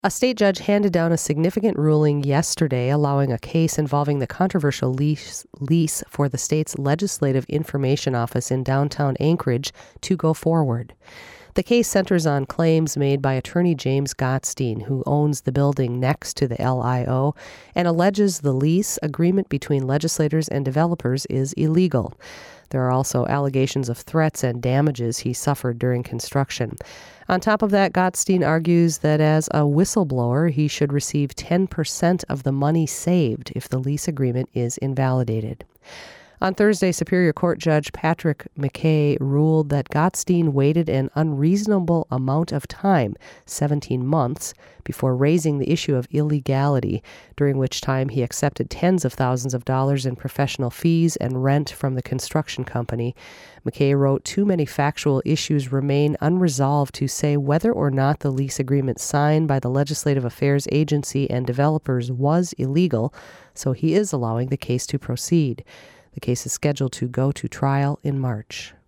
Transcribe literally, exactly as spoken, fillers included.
A state judge handed down a significant ruling yesterday allowing a case involving the controversial lease, lease for the state's Legislative Information Office in downtown Anchorage to go forward. The case centers on claims made by attorney James Gottstein, who owns the building next to the L I O, and alleges the lease agreement between legislators and developers is illegal. There are also allegations of threats and damages he suffered during construction. On top of that, Gottstein argues that as a whistleblower, he should receive ten percent of the money saved if the lease agreement is invalidated. On Thursday, Superior Court Judge Patrick McKay ruled that Gottstein waited an unreasonable amount of time, seventeen months, before raising the issue of illegality, during which time he accepted tens of thousands of dollars in professional fees and rent from the construction company. McKay wrote, "Too many factual issues remain unresolved to say whether or not the lease agreement signed by the Legislative Affairs Agency and developers was illegal, so he is allowing the case to proceed." The case is scheduled to go to trial in March.